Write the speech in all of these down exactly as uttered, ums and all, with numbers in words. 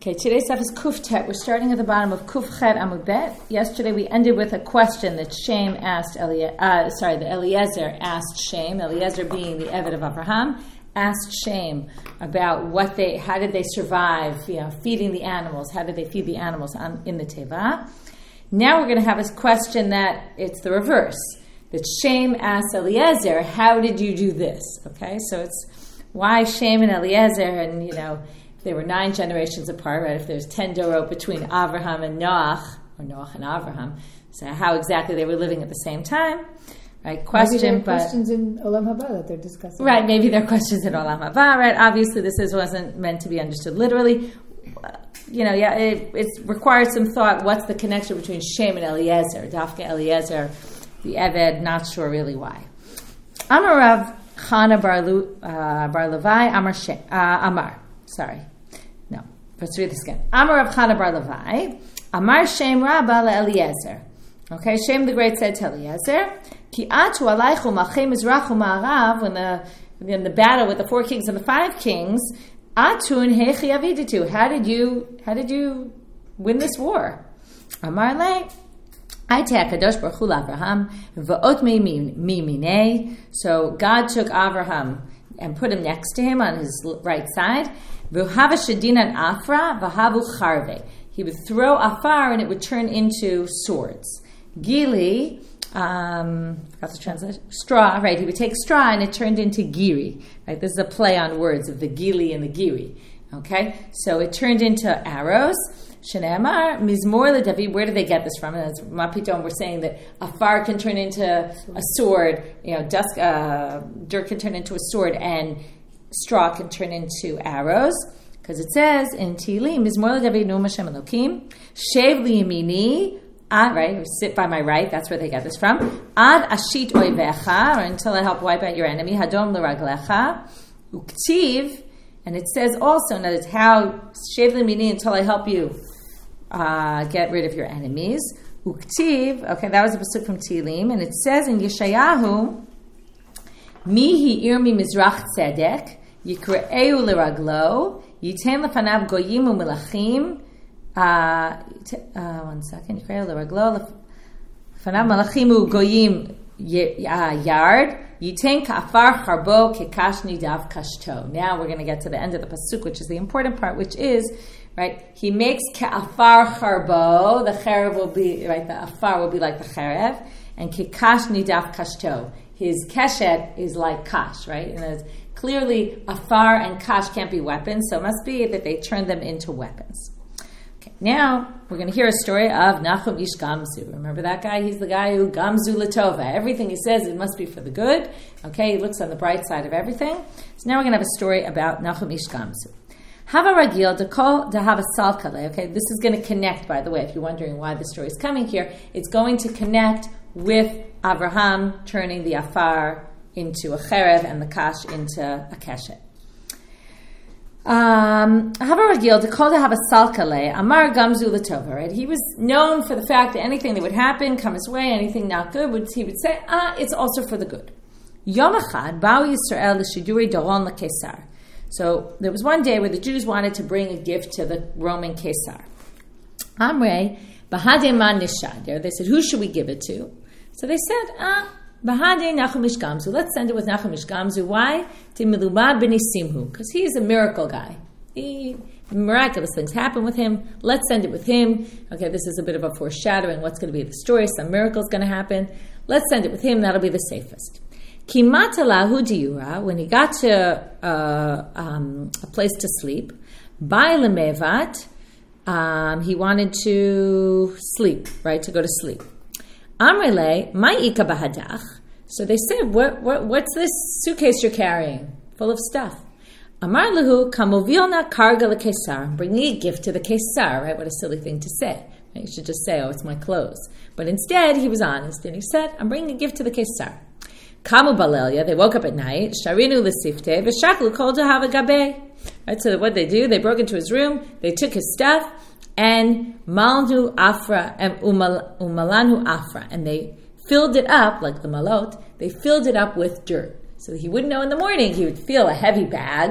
Okay, today's stuff is Kuftet. We're starting at the bottom of Kufchet Amud Bet. Yesterday we ended with a question that Shem asked Eliezer, uh, sorry, the Eliezer asked Shem, Eliezer being the Eved of Abraham, asked Shem about what they, how did they survive, you know, feeding the animals, how did they feed the animals on, in the Teva. Now we're going to have a question that it's the reverse, that Shem asked Eliezer, how did you do this? Okay, so it's why Shem and Eliezer, and you know, they were nine generations apart, right? If there's ten dorot between Avraham and Noach, or Noach and Avraham, so how exactly they were living at the same time, right? Question, maybe there are but questions in Olam Haba that they're discussing. Right, maybe there are questions in Olam Haba, right? Obviously, this is, wasn't meant to be understood literally. You know, yeah, it, it requires some thought. What's the connection between Shem and Eliezer? Dafka Eliezer, the Eved, not sure really why. Amar Rav Chana Bar, Lu, uh, Bar Levi, Amar Shem, uh, Amar, sorry. Let's read this again. Amar Rav Chana Bar Levi, Amar Shem Rabba LeEliezer. Okay, Shem the Great said to Eliezer, Ki atu alaychu malchei mizrach u'ma'arav, when the in the battle with the four kings and the five kings, atun hechi aviditu. How did you how did you win this war? Amar le, I take Kadosh Baruch Hu Avraham va'ot miminei. So God took Avraham and put him next to him on his right side. He would throw afar and it would turn into swords. Gili, um, forgot the translation. Straw, right? He would take straw and it turned into giri. Right? This is a play on words of the gili and the giri. Okay, so it turned into arrows. Shene'amar mizmor leDavid. Where did they get this from? And as Mapiton we're saying that afar can turn into a sword. You know, dusk, uh, dirt can turn into a sword, and straw can turn into arrows, because it says in Tehillim, Mizmor leDavid Nu'um Hashem Elokim, Shev liyamini, right, sit by my right, that's where they get this from, Ad ashit oivecha, or until I help wipe out your enemy, Hadom l'raglecha, Uktiv, and it says also, and that is how, Shev liyamini, until I help you uh, get rid of your enemies, Uktiv, okay, that was a pasuk from Tehillim, and it says in Yeshayahu, Mi hi'ir mi mizrach tzedek, Yikra'eu l'raglo, Yitem lefanav goyim u'melachim, one second, Yikra'eu l'raglo, lefanav melachim u'goyim yard, Yitem ka'afar charbo kekash nidav kashto. Now we're going to get to the end of the pasuk, which is the important part, which is, right, he makes ka'afar charbo, the cherev will be, right, the afar will be like the cherev, and kekash nidav kashto. His keshet is like kash, right? And there's clearly afar and kash can't be weapons, so it must be that they turned them into weapons. Okay, now we're going to hear a story of Nachum Ish Gamzu. Remember that guy? He's the guy who Gamzu Latova. Everything he says, it must be for the good. Okay, he looks on the bright side of everything. So now we're going to have a story about Nachum Ish Gamzu. Hava Ragil to call to have a salkale. Okay, this is going to connect, by the way, if you're wondering why the story is coming here, it's going to connect with Avraham turning the afar into a cherev and the kash into a keshet. Um, Havaragil to call to have a salkale, Amar Gamzu Latova, right? He was known for the fact that anything that would happen, come his way, anything not good, would he would say, ah, it's also for the good. Yom Echad, Ba'u Yisrael l'shiduri doron l'Kesar. So there was one day where the Jews wanted to bring a gift to the Roman Kesar. Amrei, Bahade man nishad. They said, who should we give it to? So they said, ah, Bahade Nachum Ish Gamzu. Let's send it with Nachum Ish Gamzu. Why? Timilubad b'nisimhu. Because he is a miracle guy. He, miraculous things happen with him. Let's send it with him. Okay, this is a bit of a foreshadowing what's going to be the story. Some miracle's going to happen. Let's send it with him. That'll be the safest. Kimatalahu diura. When he got to uh, um, a place to sleep, by lemevat, um, he wanted to sleep, right, to go to sleep. Amrele, ma'ika bahadach. So they said, what, what, what's this suitcase you're carrying? Full of stuff. Amar lehu, kamovilna karga lekesar. I'm bringing a gift to the kesar, right? What a silly thing to say. Right? You should just say, oh, it's my clothes. But instead, he was honest, and he said, I'm bringing a gift to the kesar. Kamu balelia, they woke up at night, sharinu l'sifte, v'shaklu kol dahava gabe. Right, so what they do, they broke into his room, they took his stuff, and malnu afra, and umal, umalanu afra, and they filled it up, like the malot, they filled it up with dirt. So he wouldn't know in the morning, he would feel a heavy bag,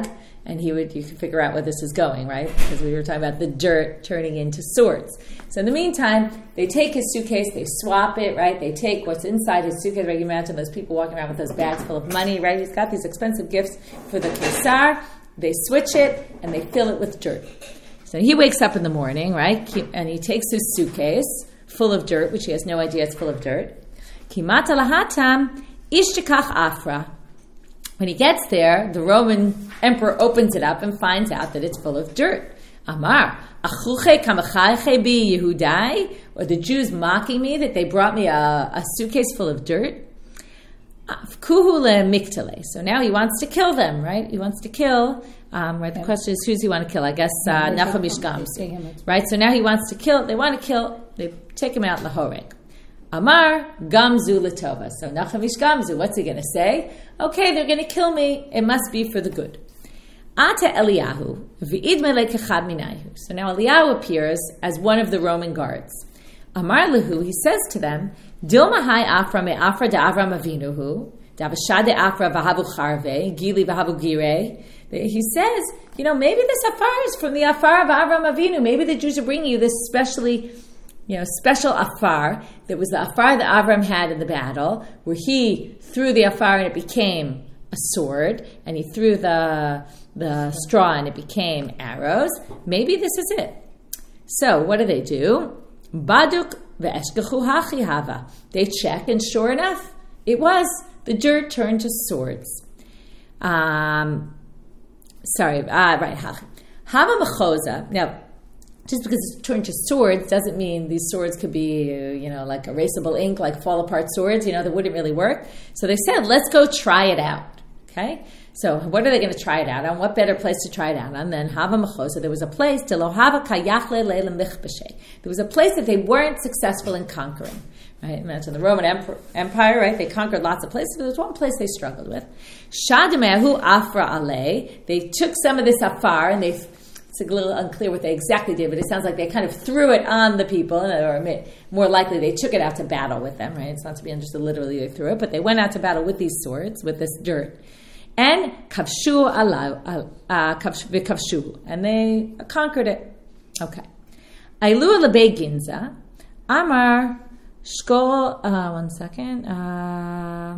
And he would, you could figure out where this is going, right? Because we were talking about the dirt turning into swords. So in the meantime, they take his suitcase, they swap it, right? They take what's inside his suitcase. Right? You imagine those people walking around with those bags full of money, right? He's got these expensive gifts for the Kesar. They switch it, and they fill it with dirt. So he wakes up in the morning, right? And he takes his suitcase full of dirt, which he has no idea it's full of dirt. Kimata lahatam ishtikach afra. When he gets there, the Roman emperor opens it up and finds out that it's full of dirt. Amar, achuche kamachayche bi Yehudai? Or the Jews mocking me that they brought me a, a suitcase full of dirt? Kuhu le'miktale. So now he wants to kill them, right? He wants to kill. Um, right. The question is, who's he want to kill? I guess uh, Nachum Ish Gamzu. Right. So now he wants to kill. They want to kill. They take him out lahoreg. Amar Gamzu Latova. So Nachum Ish Gamzu, what's he going to say? Okay, they're going to kill me. It must be for the good. Ata Eliyahu v'id melei kechad minayhu. So now Eliyahu appears as one of the Roman guards. Amar Lehu, he says to them, Dilma hai afra me afra de Avram Avinuhu, davashad de afra v'havu charve, gili v'havu gire. He says, you know, maybe this afar is from the afar of Avram Avinu. Maybe the Jews are bringing you this specially, you know, special afar that was the afar that Avram had in the battle, where he threw the afar and it became a sword, and he threw the the straw and it became arrows. Maybe this is it. So what do they do? Baduk ve'eshgachu hachi hava. They check, and sure enough, it was. The dirt turned to swords. Um, sorry, ah, right, hachi. Hava mechoza. Now, just because it's turned to swords doesn't mean these swords could be, you know, like erasable ink, like fall apart swords, you know, that wouldn't really work. So they said, let's go try it out. Okay? So what are they going to try it out on? What better place to try it out on than Hava Mechoza? There was a place, there was a place that they weren't successful in conquering. Right? Imagine the Roman Empire, right? They conquered lots of places, but there was one place they struggled with. Shadamehu Afra Ale. They took some of this afar, and they, it's a little unclear what they exactly did, but it sounds like they kind of threw it on the people, or more likely they took it out to battle with them, right? It's not to be understood literally they threw it, but they went out to battle with these swords, with this dirt. And kavshu alav, uh, kavshu, and they conquered it. Okay. Ailu lebei ginza, amar shkol. Uh, one second. Uh,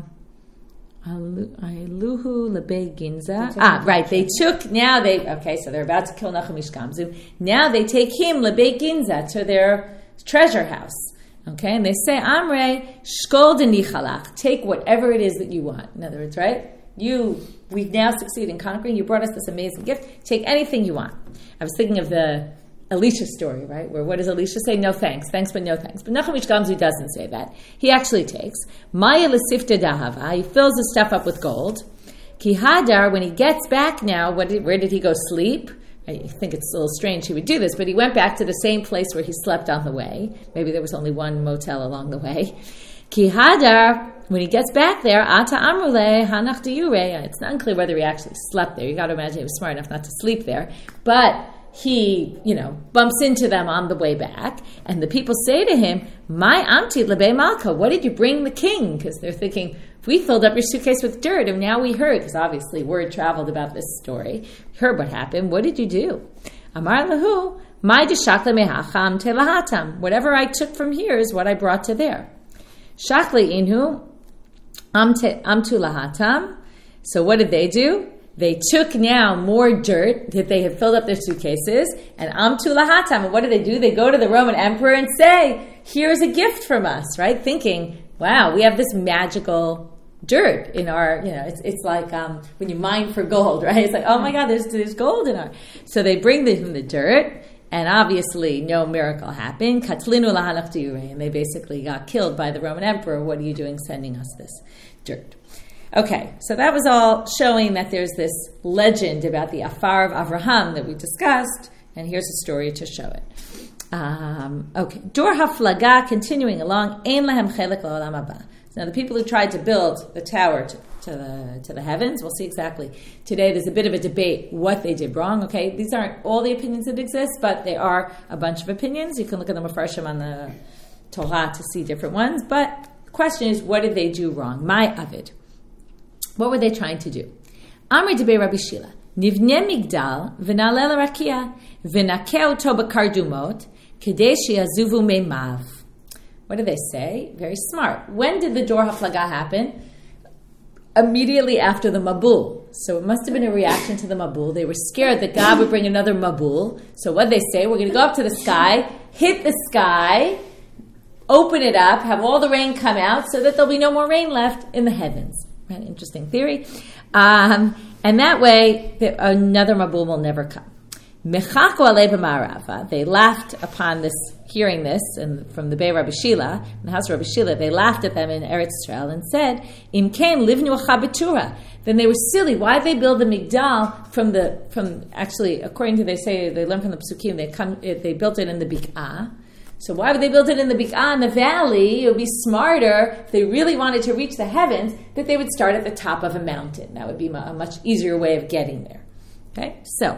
Ailuhu lebei ginza. Ah, right. They took now. They okay. So they're about to kill Nachum Ish Gamzu. Now they take him lebei ginza to their treasure house. Okay, and they say, Amre shkol denichalach. Take whatever it is that you want. In other words, right. You, we've now succeeded in conquering. You brought us this amazing gift. Take anything you want. I was thinking of the Elisha story, right? Where what does Elisha say? No thanks. Thanks, but no thanks. But Nachum Ish Gamzu doesn't say that. He actually takes. Maya l'sifta dahava. He fills his stuff up with gold. Ki hadar, when he gets back now, what did, where did he go sleep? I think it's a little strange he would do this, but he went back to the same place where he slept on the way. Maybe there was only one motel along the way. Ki hadar, when he gets back there, ata amrule hanach diure. It's not unclear whether he actually slept there. You got to imagine he was smart enough not to sleep there. But he, you know, bumps into them on the way back, and the people say to him, "My amti lebe malka, what did you bring the king?" Because they're thinking, we filled up your suitcase with dirt, and now we heard, because obviously word traveled about this story. Heard what happened. What did you do? Amar lahu, my deshakle mehacham telahatam. Whatever I took from here is what I brought to there. Shakle inhu amtu lahatam. So what did they do? They took now more dirt that they had filled up their suitcases, and amtu lahatam. And what do they do? They go to the Roman emperor and say, here's a gift from us, right? Thinking, wow, we have this magical dirt in our, you know, it's it's like um, when you mine for gold, right? It's like, oh my God, there's there's gold in our. So they bring them the dirt, and obviously no miracle happened. Katlinu lahanach diure, and they basically got killed by the Roman emperor. What are you doing sending us this dirt? Okay, so that was all showing that there's this legend about the Afar of Avraham that we discussed, and here's a story to show it. Um, okay, Dor haflaga, continuing along, ein lahem chelek la'olam haba. Now, the people who tried to build the tower to, to the to the heavens, we'll see exactly. Today, there's a bit of a debate what they did wrong. Okay, these aren't all the opinions that exist, but they are a bunch of opinions. You can look at the Mefarshim on the Torah to see different ones. But the question is, what did they do wrong? My Avid. What were they trying to do? Amri debei Rabbi Shila. Nivne migdal v'na'aleh l'rakia v'nakeh oto b'kardumot kedei sheyazuvu meimav. What do they say? Very smart. When did the Dor HaFlaga happen? Immediately after the Mabul. So it must have been a reaction to the Mabul. They were scared that God would bring another Mabul. So what they say? We're going to go up to the sky, hit the sky, open it up, have all the rain come out so that there'll be no more rain left in the heavens. Right? Interesting theory. Um, and that way, the, another Mabul will never come. Mechaku alei b'ma'arava. They laughed upon this, hearing this, and from the Bay Rabbi Shila, in the house of Rabbi Shila, they laughed at them in Eretz Yisrael and said, "Im kain livnu chabetura." Then they were silly. Why did they build the Migdal from the from? Actually, according to they say they learn from the Psukim, they come they built it in the Bik'ah. So why would they build it in the Bik'ah in the valley? It would be smarter if they really wanted to reach the heavens that they would start at the top of a mountain. That would be a much easier way of getting there. Okay, so.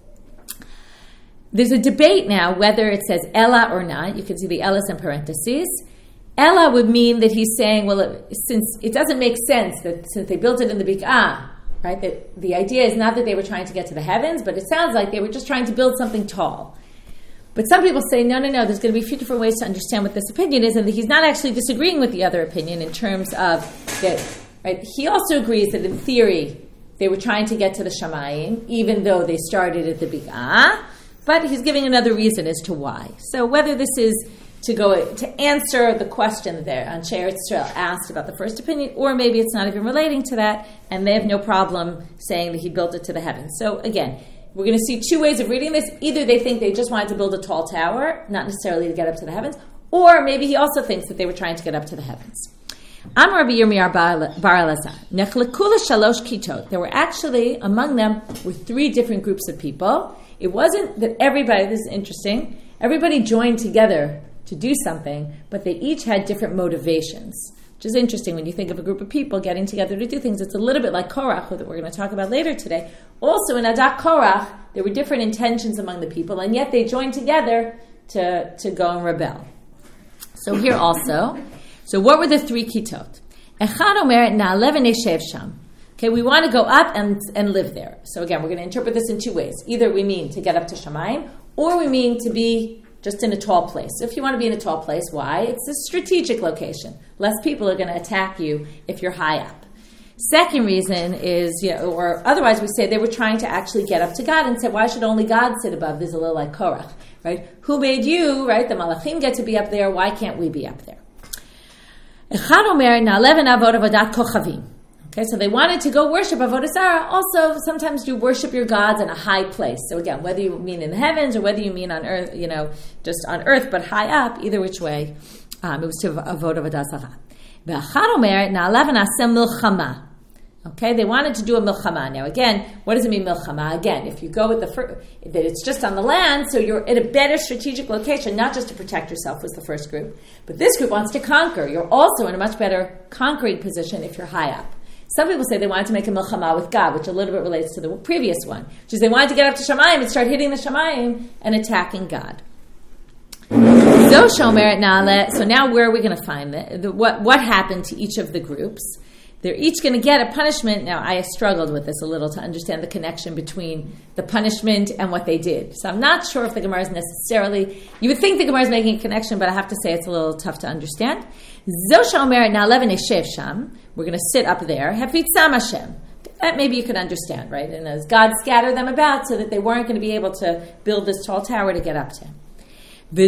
There's a debate now whether it says Ella or not. You can see the Ella's in parentheses. Ella would mean that he's saying, well, it, since it doesn't make sense that since they built it in the Bik'ah, right, that the idea is not that they were trying to get to the heavens, but it sounds like they were just trying to build something tall. But some people say, no, no, no, there's going to be a few different ways to understand what this opinion is, and that he's not actually disagreeing with the other opinion in terms of that, right, he also agrees that in theory they were trying to get to the Shamayim, even though they started at the Bik'ah. But he's giving another reason as to why. So whether this is to go to answer the question that there Anshe Eretz Yisrael asked about the first opinion, or maybe it's not even relating to that, and they have no problem saying that he built it to the heavens. So again, we're going to see two ways of reading this. Either they think they just wanted to build a tall tower, not necessarily to get up to the heavens, or maybe he also thinks that they were trying to get up to the heavens. Amar Rabbi Yirmiyah bar Elazar, Nechleku l'shalosh kitot. There were actually, among them, were three different groups of people. It wasn't that everybody, this is interesting, everybody joined together to do something, but they each had different motivations, which is interesting when you think of a group of people getting together to do things. It's a little bit like Korach, that we're going to talk about later today. Also in Adak Korach, there were different intentions among the people, and yet they joined together to, to go and rebel. So here also, so what were the three kitot? Echad omer na'aleh v'neshev sham. Okay, we want to go up and, and live there. So again, we're going to interpret this in two ways. Either we mean to get up to Shamayim, or we mean to be just in a tall place. So if you want to be in a tall place, why? It's a strategic location. Less people are going to attack you if you're high up. Second reason is, you know, or otherwise we say they were trying to actually get up to God and said, why should only God sit above? This is a little like Korach, right? Who made you, right? The Malachim get to be up there. Why can't we be up there? Echad omer na'aleh v'na'avod avodat kochavim. Okay, so they wanted to go worship Avodah Zarah. Also, sometimes you worship your gods in a high place. So again, whether you mean in the heavens or whether you mean on earth, you know, just on earth, but high up, either which way, um, it was to Avodah Zarah. V'achad omer na'aleh v'na'aseh milchama. Okay, they wanted to do a milchama. Now again, what does it mean milchama? Again, if you go with the first, that it's just on the land, so you're at a better strategic location, not just to protect yourself was the first group, but this group wants to conquer. You're also in a much better conquering position if you're high up. Some people say they wanted to make a milchama with God, which a little bit relates to the previous one, which is they wanted to get up to Shamayim and start hitting the Shamayim and attacking God. So now where are we going to find the, the, what, what happened to each of the groups? They're each going to get a punishment. Now, I struggled with this a little to understand the connection between the punishment and what they did. So I'm not sure if the Gemara is necessarily... You would think the Gemara is making a connection, but I have to say it's a little tough to understand. We're going to sit up there. Hafitzam Hashem. That maybe you could understand, right? And as God scattered them about so that they weren't going to be able to build this tall tower to get up to him. They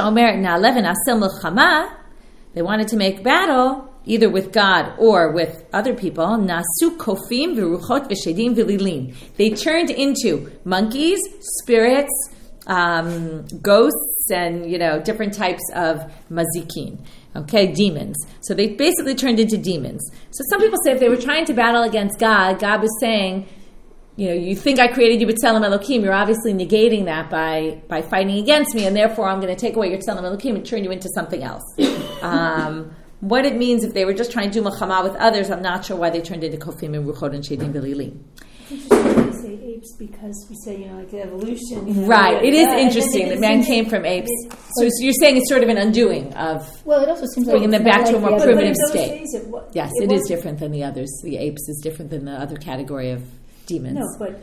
wanted to make battle either with God or with other people. Nasu kofim v'ruchot v'shedim v'lilin. They turned into monkeys, spirits, um, ghosts, and you know different types of mazikin. Okay, demons. So they basically turned into demons. So some people say if they were trying to battle against God, God was saying, you know, you think I created you b'tzelem Elokim, you're obviously negating that by, by fighting against me, and therefore I'm going to take away your tzelem Elokim and turn you into something else. Um, what it means if they were just trying to do milchama with others, I'm not sure why they turned into kofim and ruchot and shedim v'lilim. It's interesting we say apes because we say, you know, like evolution. You know, right. It is that. interesting that man came from apes. It, so you're saying it's sort of an undoing of... Well, it also seems like... bringing them back to a more primitive state. Days, it, what, yes, it, it is different than the others. The apes is different than the other category of demons. No, but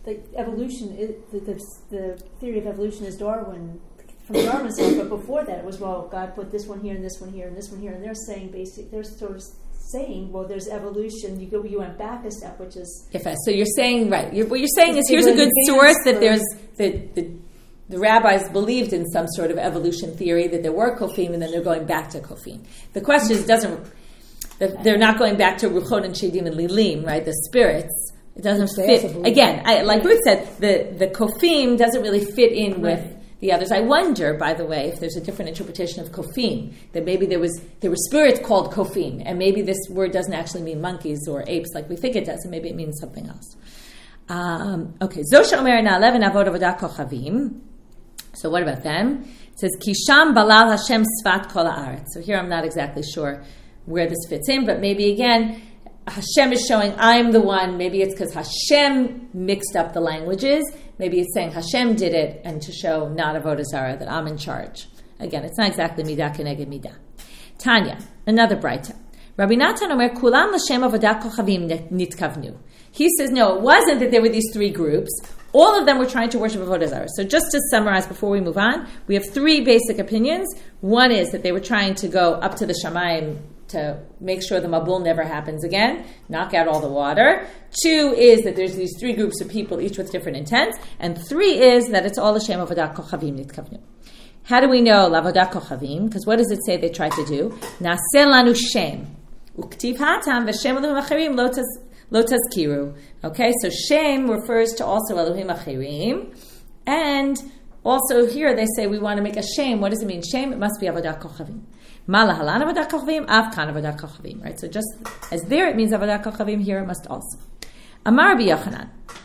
the evolution, is, the, the the theory of evolution is Darwin, from Darwin's side, but before that it was, well, God put this one here and this one here and this one here, and they're saying basic, they're sort of saying, well, there's evolution. You go, you went back a step, which is yeah. So you're saying right. You're, what you're saying is here's a good source that there's the, the the rabbis believed in some sort of evolution theory that there were kofim and then they're going back to kofim. The question is doesn't that they're not going back to ruchot and shedim and lilim, right? The spirits. It doesn't fit. Again, I, like Ruth said, the the kofim doesn't really fit in with the others. I wonder, by the way, if there's a different interpretation of kofim, that maybe there was there were spirits called kofim, and maybe this word doesn't actually mean monkeys or apes like we think it does, and maybe it means something else. Um, okay, Zosha Omer na eleven avod avodah kochavim. So what about them? It says Kisham balal Hashem sfat kol haaretz. So here I'm not exactly sure where this fits in, but maybe again Hashem is showing I'm the one. Maybe it's because Hashem mixed up the languages. Maybe it's saying Hashem did it, and to show not avodah zarah, that I'm in charge. Again, it's not exactly midah keneged midah. Tanya, another braita. Rabbi Natan Omer kulam l'shem avodah kochavim nitkavnu. He says no, it wasn't that there were these three groups. All of them were trying to worship avodah zarah. So just to summarize before we move on, we have three basic opinions. One is that they were trying to go up to the shamayim to make sure the Mabul never happens again, knock out all the water. Two is that there's these three groups of people, each with different intents. And three is that it's all Hashem avodah kochavim nitkavnu. How do we know l'avodah kochavim? Because what does it say they tried to do? Naseh lanu shem. Uktiv hatam v'shem elohim achirim lo tazkiru. Okay, so shem refers to also elohim achirim. And also here they say we want to make a shem. What does it mean? Shem, it must be avodah kochavim. Malahalan avodah kochavim, avkan avodah kochavim. Right. So just as there it means avodah kochavim, here it must also. Amar Rabbi Yochanan.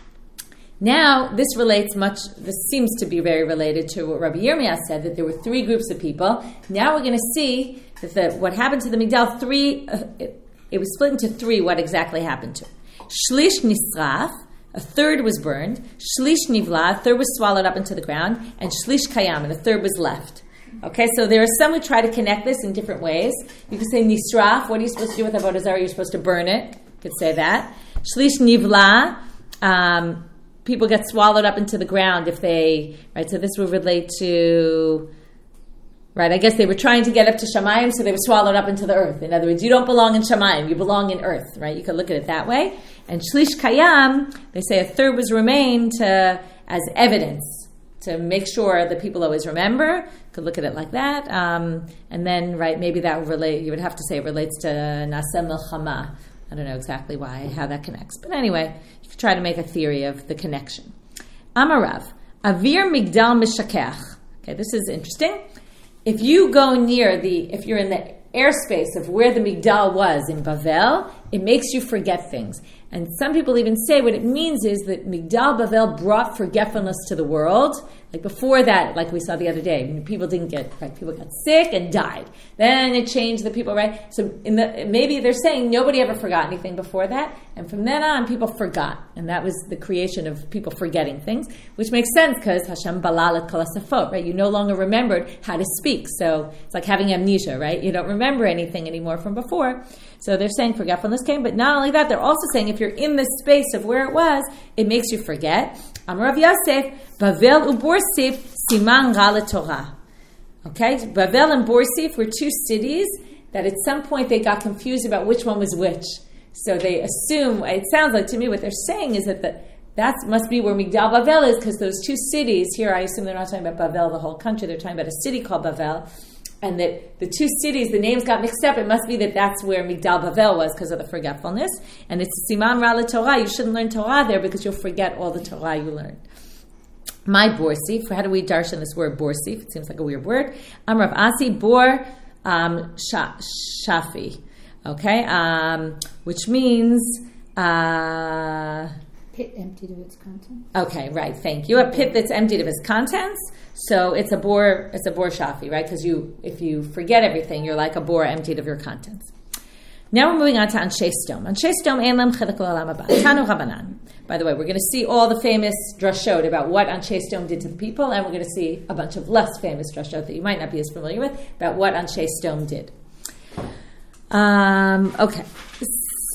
Now this relates much. This seems to be very related to what Rabbi Yirmiyah said, that there were three groups of people. Now we're going to see that the, what happened to the Migdal. Three. Uh, it, it was split into three. What exactly happened to? Shlish nisraf. A third was burned. Shlish nivla. A third was swallowed up into the ground. And shlish kayam. And a third was left. Okay, so there are some who try to connect this in different ways. You could say nisraf. What are you supposed to do with avodah zarah? You're supposed to burn it. You could say that. Shlish nivla. Um, people get swallowed up into the ground if they, right? So this would relate to, right? I guess they were trying to get up to Shamayim, so they were swallowed up into the earth. In other words, you don't belong in Shamayim, you belong in earth, right? You could look at it that way. And Shlish Kayam, they say a third was remained to, as evidence, to make sure that people always remember. You could look at it like that. Um, and then, right, maybe that would relate, you would have to say it relates to Naseh Milchama. I don't know exactly why, how that connects. But anyway, you could try to make a theory of the connection. Amarav, Avir Migdal Mishakech. Okay, this is interesting. If you go near the, if you're in the airspace of where the Migdal was in Bavel, it makes you forget things. And some people even say what it means is that Migdal Bavel brought forgetfulness to the world. Like before that, like we saw the other day, people didn't get, right? People got sick and died. Then it changed the people, right? So in the, maybe they're saying nobody ever forgot anything before that. And from then on, people forgot. And that was the creation of people forgetting things, which makes sense because Hashem balal et kol hasafot, right? You no longer remembered how to speak. So it's like having amnesia, right? You don't remember anything anymore from before. So they're saying forgetfulness came, but not only that, they're also saying if you're in the space of where it was, it makes you forget. Amar Rav Yosef, Bavel uBorsif siman ra leTorah. Okay, Bavel and Borsif were two cities that at some point they got confused about which one was which. So they assume, it sounds like to me what they're saying is that the, that must be where Migdal Bavel is, because those two cities, here I assume they're not talking about Bavel, the whole country, they're talking about a city called Bavel. And that the two cities, the names got mixed up. It must be that that's where Migdal Bavel was because of the forgetfulness. And it's Siman Ra LeTorah. You shouldn't learn Torah there because you'll forget all the Torah you learned. My Borsif. How do we darshan this word Borsif? It seems like a weird word. I'm Rav Asi Bor um, Shafi. Okay, um, which means uh, pit emptied of its contents. Okay, right. Thank you. A pit that's emptied of its contents. So it's a bor, it's a bor shafi, right? Because you, if you forget everything, you're like a bor emptied of your contents. Now we're moving on to Anshe Sdom. Anshe Sdom ein lam chilek l'olam haba. Tanu Rabbanan. By the way, we're going to see all the famous drashot about what Anshe Sdom did to the people, and we're going to see a bunch of less famous drashot that you might not be as familiar with about what Anshe Sdom did. Um, okay.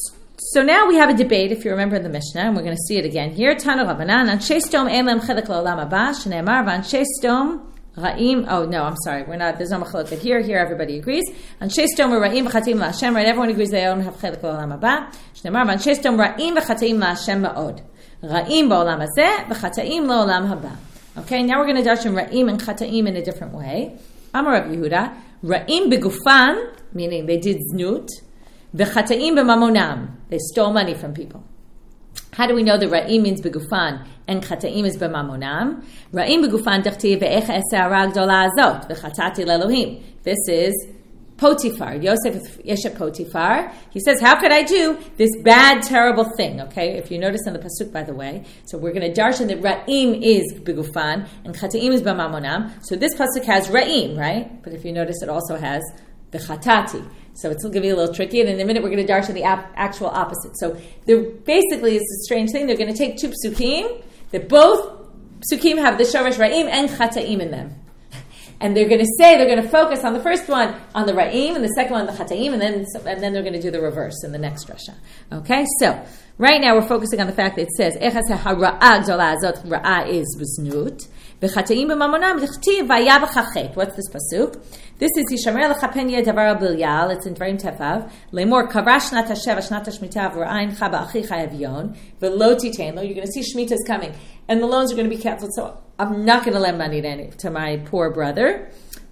So now we have a debate, if you remember in the Mishnah, and we're going to see it again here. Tanu Rabbanan, Anshe Sdom ein lehem chelek la'olam haba, shneimar v'anshe Sdom ra'im. Oh no, I'm sorry, we're not. There's no machlokes here. Here, everybody agrees. Anshe Sdom ra'im v'chatim la'Hashem. Right, everyone agrees they don't have chelek la'olam haba. Shneimar v'anshe Sdom ra'im v'chatim la'Hashem ma'od. Ra'im ba'olam hazeh v'chataim la'olam haba. Okay, now we're going to darshan ra'im and chataim in a different way. Amar Rav Yehuda, ra'im begufan, meaning they did znut. V'chataim b'mamonam, they stole money from people. How do we know that ra'im means begufan and chataim is b'mamonam? Ra'im begufan dechtiv ve'ech eseh hara gdola azot v'chatati le'Elohim. This is Potiphar. Yosef Yesha Potiphar. He says, how could I do this bad, terrible thing? Okay, if you notice in the pasuk, by the way. So we're going to darshan that ra'im is begufan and chataim is b'mamonam. So this pasuk has ra'im, right? But if you notice, it also has the chatati. So it's going to be a little tricky, and in a minute we're going to darshan the ap- actual opposite. So there basically is a strange thing. They're going to take two psukim that both psukim have the shoresh ra'im and chataim in them. And they're going to say, they're going to focus on the first one on the ra'im, and the second one on the chataim, and then and then they're going to do the reverse in the next drasha. Okay, so right now we're focusing on the fact that it says, Echas ha'ra'a gdola azot, ra'a is v'znut, v'chataim b'mamonam d'chtiv v'aya b'chachet. What's this pasuk? This is Yishamer l'chapenya davar bilyal. It's in Dvarim Tefav. Lemor kavra shnat hashev shnat hashmita v'ra'ayin chaba achicha evyon v'lo titein lo. You're going to see Shemitah is coming, and the loans are going to be canceled. So I'm not going to lend money to, to my poor brother.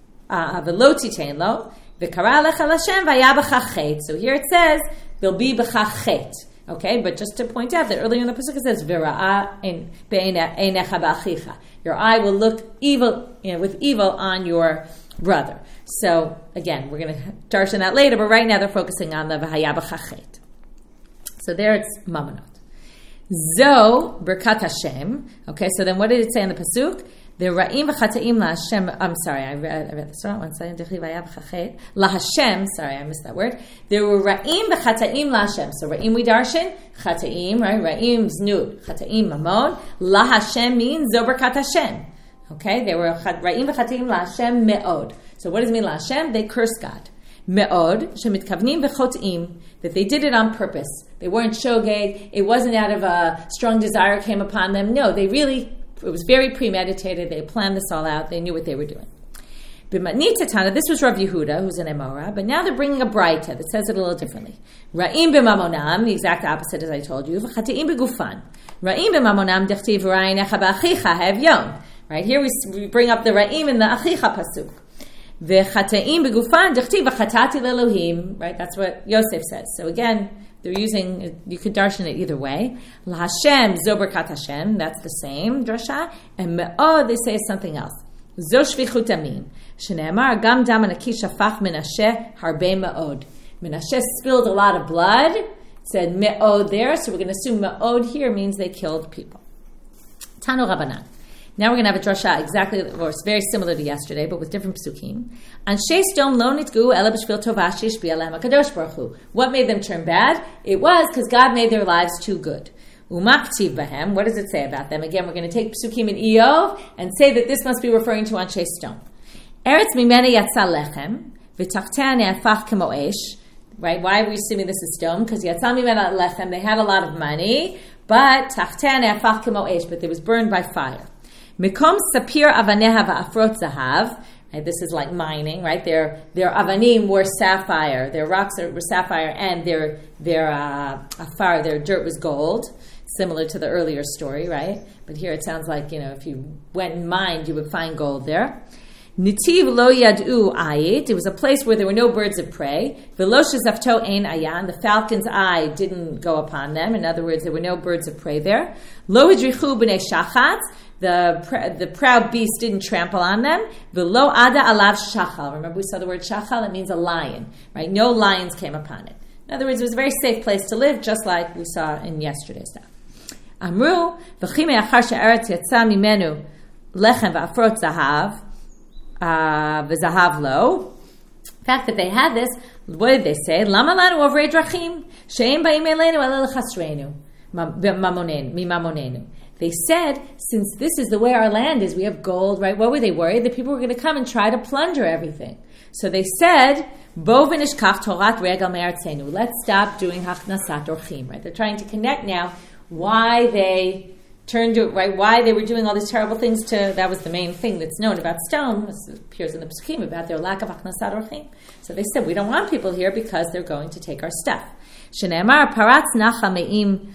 V'lo titein lo v'kara lecha l'Hashem v'aya b'chachet. So here it says they'll be b'chachet. Okay, but just to point out that earlier in the pasuk it says v'ra'a einecha b'achicha. Your eye will look evil, you know, with evil on your brother. So again, we're going to darshan that later, but right now they're focusing on the v'haya b'chachet. So there it's mamonot. Zo berkat Hashem. Okay, so then what did it say in the pasuk? The ra'im v'chataim laHashem. I'm sorry, I read, I read this wrong. One second. V'haya b'chachet laHashem. Sorry, I missed that word. There were ra'im v'chataim laHashem. So ra'im we darshan, chataim, right? Ra'im znut, chataim mamon. LaHashem means zo berkat Hashem. Okay, they were ra'im v'chataim laHashem me'od. So what does it mean laHashem? They cursed God. Me'od, shemitkavnim v'chotim, that they did it on purpose. They weren't shogeg. It wasn't out of a strong desire came upon them. No, they really, it was very premeditated. They planned this all out. They knew what they were doing. B'matnita Tana, this was Rav Yehuda, who's an Emora, but now they're bringing a braita that says it a little differently. Ra'im b'mamonam, the exact opposite as I told you, v'chataim b'gufan. Ra'im b'mamonam dechtiv v'ra'in echa b'achicha hevyon. Right, here we, we bring up the ra'im in the achicha pasuk. V'chataim b'gufan dechtiv v'chatati le'Elohim. Right, that's what Yosef says. So again, they're using, you could darshan it either way. LaHashem zo berkat Hashem, that's the same drasha. And me'od, they say something else. Zo shvichut amim. Shne'emar gam dam anaki shafach Menashe harbe me'od. Menashe spilled a lot of blood. It said me'od there, so we're going to assume me'od here means they killed people. Tanu Rabbanan. Now we're going to have a drasha exactly, or it's very similar to yesterday, but with different psukim. Anshe Sdom lo nitgu ela b'shvil tova shishbi alehem HaKadosh Baruch Hu. What made them turn bad? It was because God made their lives too good. Umaktiv bahem. What does it say about them? Again, we're going to take psukim in Eov and say that this must be referring to Anshe Sdom. Eretz mimene yatsa lechem v'tachtea ne'afach kemo esh. Right? Why are we assuming this is Sdom? Because yatsa mimene lechem, they had a lot of money, but tachtea ne'afach kemo esh, but it was burned by fire. Mikom sapir avaneha va'afrot zahav. This is like mining, right? Their their avanim were sapphire. Their rocks were sapphire, and their their uh, afar, their dirt was gold. Similar to the earlier story, right? But here it sounds like, you know, if you went and mined, you would find gold there. Nitiv lo yad'u ayit. It was a place where there were no birds of prey. V'lo shezafto ein ayan. The falcon's eye didn't go upon them. In other words, there were no birds of prey there. Lo hidrichu b'nei shachat. The pr- the proud beast didn't trample on them. V'lo ada alav shachal. Remember we saw the word shachal? It means a lion, right? No lions came upon it. In other words, it was a very safe place to live, just like we saw in yesterday's stuff. Amru v'chime achar she'eretz yatsa mimenu lechem v'afrot zahav. Uh, v'zahav lo. The fact that they had this, what did they say? Lama lanu ovrei drachim she'em ba'im eleinu ela l'chasreinu mimamonenu. They said, since this is the way our land is, we have gold, right? What were they worried? That people were going to come and try to plunder everything. So they said, Bo v'nishkach Torat regal me'artzenu. Let's stop doing hachnasat orchim. Right? They're trying to connect now why they turned to right, why they were doing all these terrible things to. That was the main thing that's known about Stone. This appears in the Pesukim about their lack of hachnasat orchim. So they said we don't want people here because they're going to take our stuff. Shene'emar paratz nacha me'im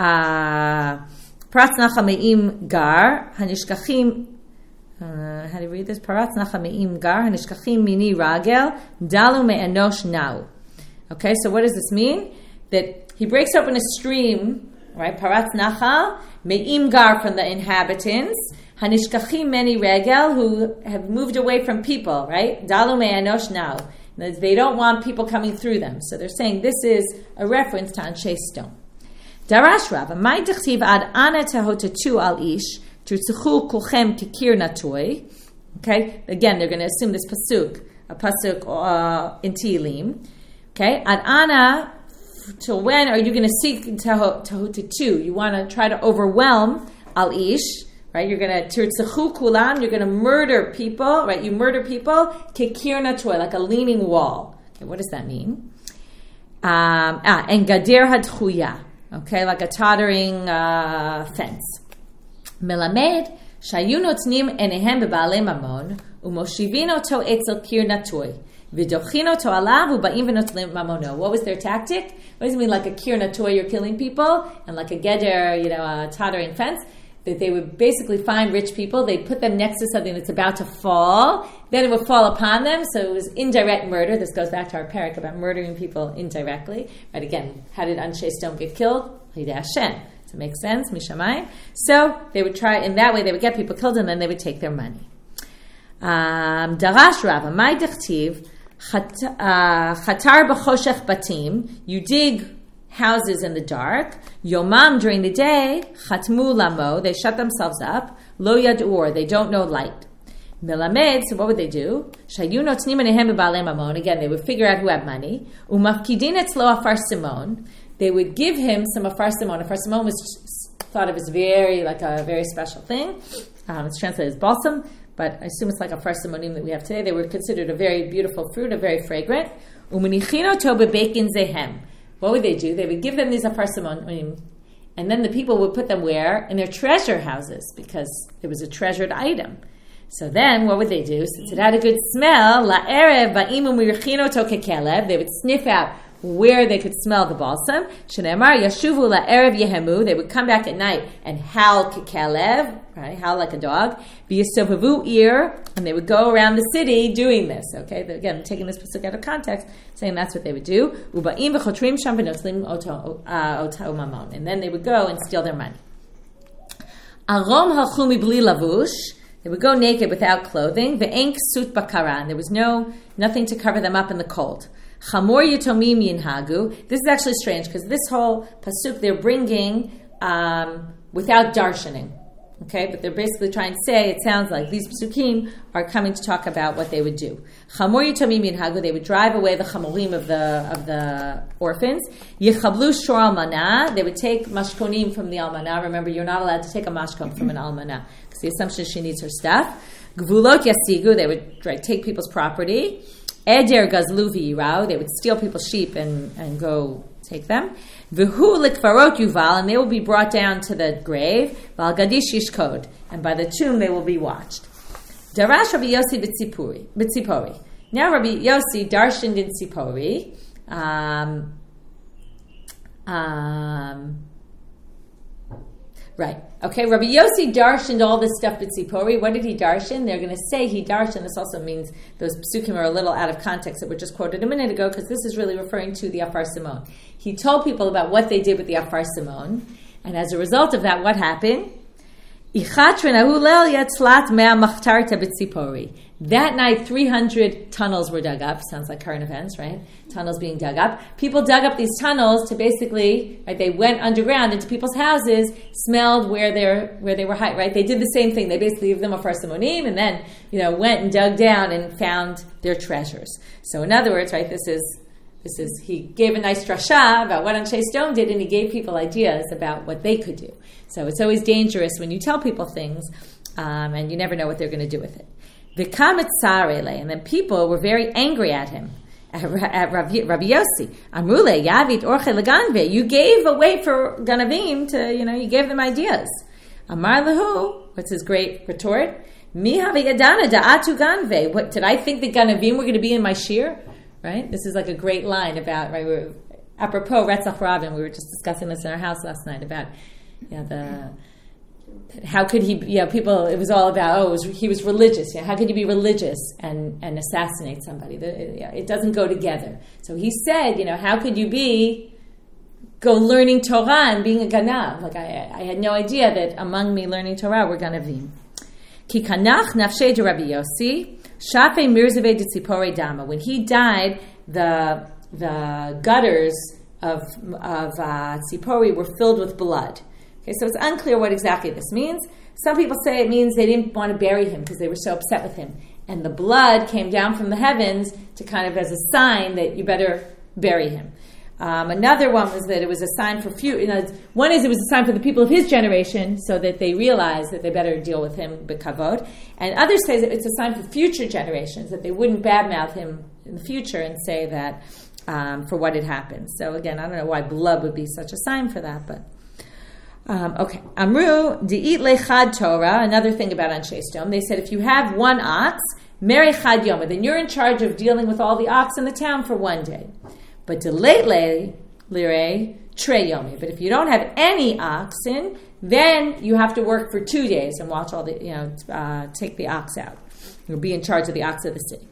paratz nacha me'im gar hanishkachim. Uh, how do you read this? Paratz nacha me'im gar hanishkachim mini ragel dalu me'enosh nau. Okay, so what does this mean? That he breaks open a stream, right? Paratz nacha me'im gar from the inhabitants, hanishkachim mini regel who have moved away from people, right? Dalu me'enosh nau. They don't want people coming through them. So they're saying this is a reference to Anshe Stone. Darash Rav, my dechtiv ad ana tehotatu al ish turtzuchu kulchem kikir natoi. Okay, again they're going to assume this pasuk, a pasuk uh, in Tehillim. Okay, ad ana, till when are you going to seek tehotatu? You want to try to overwhelm al ish. Right, you're going to tirtzachu kulam. You're going to murder people. Right, you murder people. Kikir natoi, like a leaning wall. Okay, what does that mean? Um, ah, and gader hadchuya. Okay, like a tottering uh, fence. Melamed shayu notnim enehem bebaalei mamon umoshivin oto etzel kir natoi v'dochin oto alav u'ba'im v'notlim mamono. What was their tactic? What does it mean? Like a kir natoi, you're killing people, and like a geder, you know, a tottering fence. That they would basically find rich people, they'd put them next to something that's about to fall, then it would fall upon them, so it was indirect murder. This goes back to our parak about murdering people indirectly. But again, how did Anshe Stone get killed? Hidei Hashem. Does it make sense? Mishamayim. So they would try, in that way they would get people killed and then they would take their money. Darash Rava, my dechtiv, chatar b'choshech batim, you dig houses in the dark. Yomam, during the day, chatmu lamo, they shut themselves up. Lo yadur, they don't know light. Melamed, so what would they do? Shayu notnim enehem b'baalei mamon. Again, they would figure out who had money. Umafkidin etzlo afar simon. They would give him some afar simon. Afar simon was thought of as very, like a very special thing. Um, it's translated as balsam, but I assume it's like a afar simonim that we have today. They were considered a very beautiful fruit, a very fragrant. Umenichino to bebekin zehem. What would they do? They would give them these afar simonim, and then the people would put them where? In their treasure houses, because it was a treasured item. So then, what would they do? Since it had a good smell, la'erev ba'im u'mirichino to kekelev, they would sniff out where they could smell the balsam. Shenemar yashuvu la'erev yehemu, they would come back at night and howl kekelev, right? Howl like a dog. V'yisovavu ear, and they would go around the city doing this. Okay, again, taking this pasuk out of context, saying that's what they would do. U'ba'im v'chotrim sham v'notzlim oto mamon, and then they would go and steal their money. Arom halchu mibli lavush. They would go naked without clothing. Ve'enk sut bakara, and there was no nothing to cover them up in the cold. Chamor yitomim yinhagu. This is actually strange because this whole pasuk they're bringing um, without darshaning. Okay, but they're basically trying to say, it sounds like these psukim are coming to talk about what they would do. Chamor yitomim yinhagu. They would drive away the chamorim of the of the orphans. Yichablu shor almana. They would take mashkonim from the almana. Remember, you're not allowed to take a mashkom from an almana. The assumption is she needs her stuff. Gvulot yasigu, they would right, take people's property. Eder gazlu v'yirau, they would steal people's sheep and, and go take them. V'hu likfarot yuval, and they will be brought down to the grave. V'al gadish yishkod, and by the tomb they will be watched. Darash Rabbi Yossi b'tzipori. Now Rabbi Yossi darshaned in Tzipori. Um, um, Right. Okay, Rabbi Yossi darshaned all this stuff at Tzipori. What did he darshan? They're going to say he darshan. This also means those psukim are a little out of context that were just quoted a minute ago, because this is really referring to the Afar Simon. He told people about what they did with the Afar Simon, and as a result of that, what happened? That night, three hundred tunnels were dug up. Sounds like current events, right? Tunnels being dug up. People dug up these tunnels to basically, right, they went underground into people's houses, smelled where they're where they were hiding, right? They did the same thing. They basically gave them a first simonim and then, you know, went and dug down and found their treasures. So in other words, right, this is this is he gave a nice drasha about what Anshe Stone did, and he gave people ideas about what they could do. So it's always dangerous when you tell people things, um, and you never know what they're going to do with it. And then people were very angry at him. at Rabbi, Rabbi Yossi. Amrule Yavit Orche Leganve. You gave away for Ganavim to, you know, you gave them ideas. Amar Lehu, what's his great retort? Mi Havi Yadana Da'atu Ganve. What did I think the Ganavim were going to be in my shir? Right? This is like a great line about, right, we're, apropos Retzach Rabin, we were just discussing this in our house last night about, you know, the how could he, you know, people, it was all about, oh, it was, he was religious. You know, how could you be religious and, and assassinate somebody? The, it, it doesn't go together. So he said, you know, how could you be, go learning Torah and being a ganav? Like, I, I had no idea that among me learning Torah were ganavim. Ki kanach nafshei de Rabbi Yossi, shafe mirzavei de tzipore dama. When he died, the the gutters of, of uh, tzipori were filled with blood. Okay, so it's unclear what exactly this means. Some people say it means they didn't want to bury him because they were so upset with him. And the blood came down from the heavens to kind of as a sign that you better bury him. Um, another one was that it was a sign for few. You know, one is it was a sign for the people of his generation so that they realized that they better deal with him b'kavod. And others say that it's a sign for future generations, that they wouldn't badmouth him in the future and say that um, for what had happened. So again, I don't know why blood would be such a sign for that, but... Um, okay. Amru di'it lechad Torah. Another thing about Anshe Sdom, they said if you have one ox, meri chad yoma, then you're in charge of dealing with all the ox in the town for one day. But delete lire trey yomi. But if you don't have any oxen, then you have to work for two days and watch all the, you know, uh, take the ox out. You'll be in charge of the ox of the city.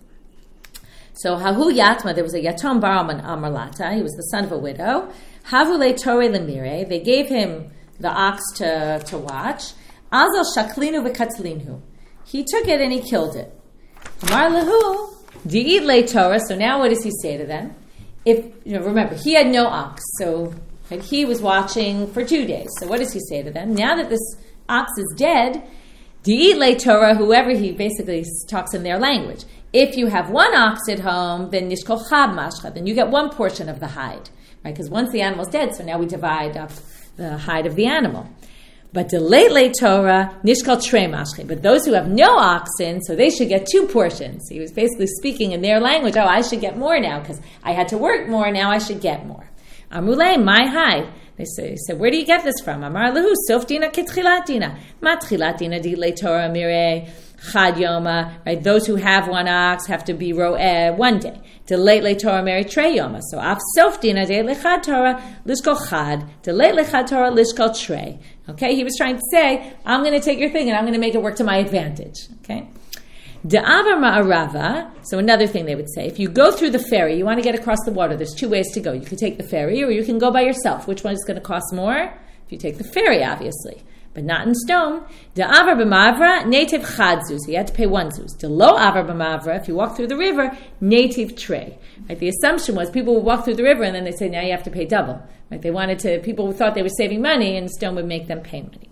So hahu yatma, there was a yatom baraman amarlata. He was the son of a widow. Havule toreh lemire. They gave him the ox to, to watch. Azal shaklinu v'katlinu. He took it and he killed it. Amar lehu di'it le Torah. So now what does he say to them? If you know, remember, he had no ox, so right, he was watching for two days. So what does he say to them? Now that this ox is dead, di'it le Torah, whoever he basically talks in their language. If you have one ox at home, then nishkol chab mashcha, then you get one portion of the hide, right? Because once the animal's dead, so now we divide up the hide of the animal. But the late late Torah, nishkal trei mashche. But those who have no oxen, so they should get two portions. He was basically speaking in their language. Oh, I should get more now because I had to work more. Now I should get more. Amrulei, my hide. They say, said, where do you get this from? Amar lehu, sof dina kitchilat dina. Ma tchilat dina di late Torah mirei chad yoma. Right, those who have one ox have to be ro'eh one day. Delay le Torah meri trei yoma. So af sof dina de lechad Torah lishkol chad. Delay lechad Torah lishkol trei. Okay, he was trying to say, I'm going to take your thing and I'm going to make it work to my advantage. Okay. De'avar ma'arava. So another thing they would say, if you go through the ferry, you want to get across the water, there's two ways to go. You can take the ferry or you can go by yourself. Which one is going to cost more? If you take the ferry, obviously. But not in stone. De'avar b'mavra, native chad zuz. You had to pay one zuz. De'lo avar b'mavra, if you walk through the river, native trei. Right? The assumption was people would walk through the river and then they say, now you have to pay double. Right? They wanted to, people thought they were saving money and stone would make them pay money.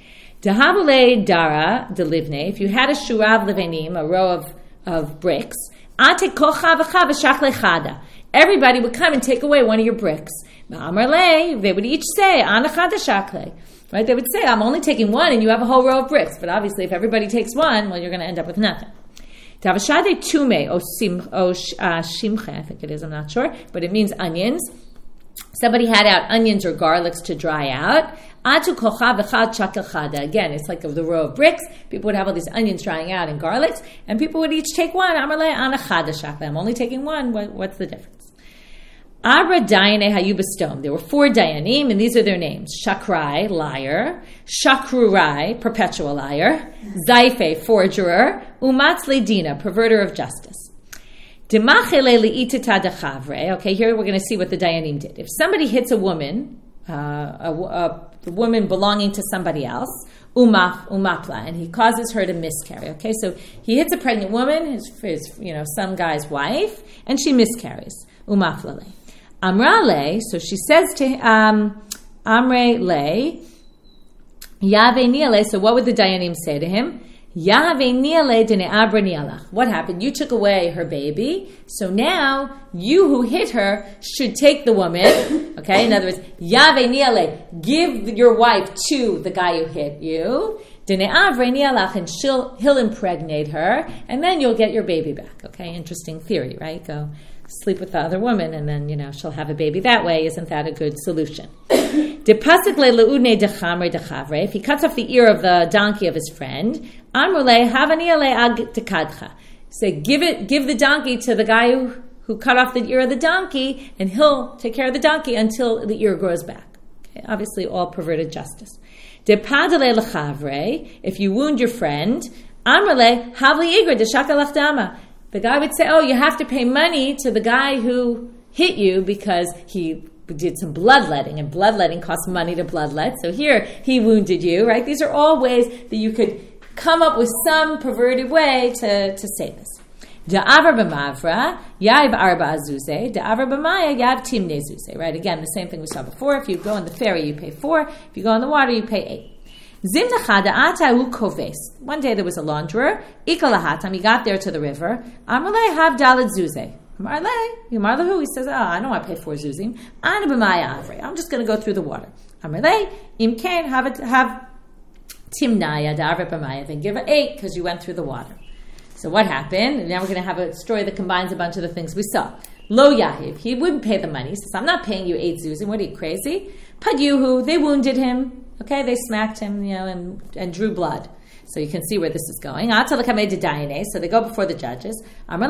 Dehavule dara delivne, if you had a shurav levenim, a row of, of bricks, ate kocha v'cha v'shach lechada. Everybody would come and take away one of your bricks. Ma'amarle, they would each say, anachada shakle. Right? They would say, I'm only taking one and you have a whole row of bricks. But obviously if everybody takes one, well, you're going to end up with nothing. Tavashade tume o shimche, I think it is, I'm not sure, but it means onions. Somebody had out onions or garlics to dry out. Atu kocha v'chad shakel chada. Again, it's like the row of bricks. People would have all these onions drying out and garlics, and people would each take one. Amarle anachada shakel. I'm only taking one. What, what's the difference? Abra dayane hayubastom. There were four dayanim, and these are their names: Shakrai, liar; Shakrurai, perpetual liar; Zaife, forgerer; Umatzle dina, perverter of justice. Okay, here we're going to see what the dayanim did. If somebody hits a woman, uh, a, a, a woman belonging to somebody else, umaf umapla, and he causes her to miscarry. Okay, so he hits a pregnant woman, his, his you know some guy's wife, and she miscarries. Umaflale. Amrale, so she says to um, Amre le, Yave niale. So what would the dayanim say to him? What happened? You took away her baby, so now you who hit her should take the woman. Okay, in other words, Yave niale, give your wife to the guy who hit you. And she'll, he'll impregnate her, and then you'll get your baby back. Okay, interesting theory, right? Go sleep with the other woman, and then, you know, she'll have a baby that way. Isn't that a good solution? If he cuts off the ear of the donkey of his friend, say, give it, give the donkey to the guy who, who cut off the ear of the donkey, and he'll take care of the donkey until the ear grows back. Okay, obviously, all perverted justice. If you wound your friend, the guy would say, oh, you have to pay money to the guy who hit you because he did some bloodletting, and bloodletting costs money to bloodlet. So here, he wounded you, right? These are all ways that you could come up with some perverted way to, to say this. Da'avar b'mavra, yav arba azuze, da'avar b'maya, yav timne zuze. Right? Again, the same thing we saw before. If you go on the ferry, you pay four. If you go on the water, you pay eight. One day there was a launderer. He got there to the river. Amalei have dalad zuze. Amalei, he says, oh, I don't want to pay four zuzim. I'm just going to go through the water. Amalei, imkain have have timnaya da'avar b'maya. Then give it eight because you went through the water. So what happened? And now we're going to have a story that combines a bunch of the things we saw. Lo yahiv, he wouldn't pay the money. He says, I'm not paying you eight zuzim. What are you, crazy? Padyuhu, they wounded him. Okay, they smacked him, you know, and, and drew blood. So you can see where this is going. So they go before the judges.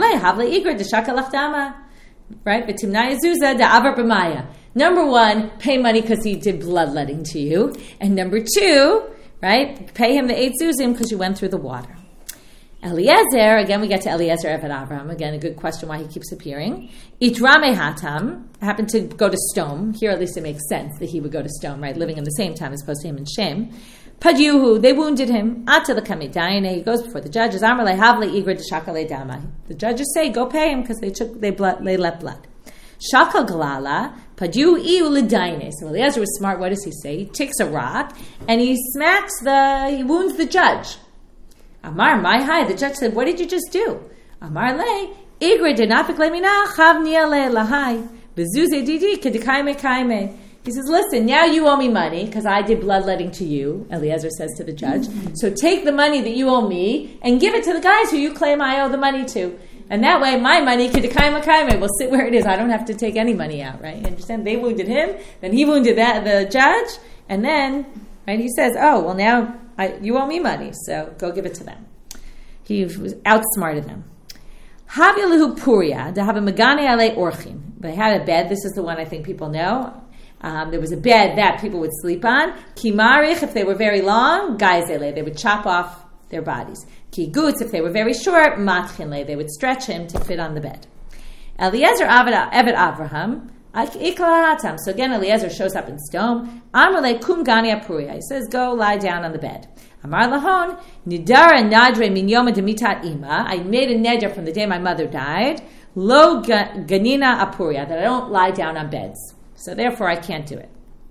Right? Number one, pay money because he did bloodletting to you. And number two, right, pay him the eight zuzim because you went through the water. Eliezer, again we get to Eliezer Eved Avraham. Again, a good question why he keeps appearing. Itrame Hatam happened to go to Stom. Here at least it makes sense that he would go to Stom, right? Living in the same time as opposed to him in Shem. Padyuhu, they wounded him. Ata l'kamidayne, he goes before the judges. Amarle havle igre d'shakale dama. The judges say, go pay him because they took they blood they let blood. Shakal galala, padyu iu l'daine. So Eliezer was smart. What does he say? He takes a rock and he smacks the he wounds the judge. Amar, my high. The judge said, what did you just do? Amar le, igre denafik lemina, chavnia le lahai. Bezuze didi, kedikaime kaime. He says, listen, now you owe me money because I did bloodletting to you, Eliezer says to the judge. Mm-hmm. So take the money that you owe me and give it to the guys who you claim I owe the money to. And that way, my money, kedikaime kaime, will sit where it is. I don't have to take any money out, right? You understand? They wounded him, then he wounded that the judge, and then, right, he says, oh, well, now I, you owe me money, so go give it to them. He was outsmarted them. Havilahu Puria, to have a Megane Ale Orchim. They had a bed. This is the one I think people know. Um, there was a bed that people would sleep on. Kimarich, if they were very long, Gaizele, they would chop off their bodies. Kigutz, if they were very short, Matchinle, they would stretch him to fit on the bed. Eliezer Eved Avraham, Iklahatam. So again, Eliezer shows up in Stom. Amrle kum gani apuria. He says, go lie down on the bed. Amar lahon, nidara nadre min yoma demitat ima. I made a neder from the day my mother died. Lo ganina apuria, that I don't lie down on beds. So therefore I can't do it.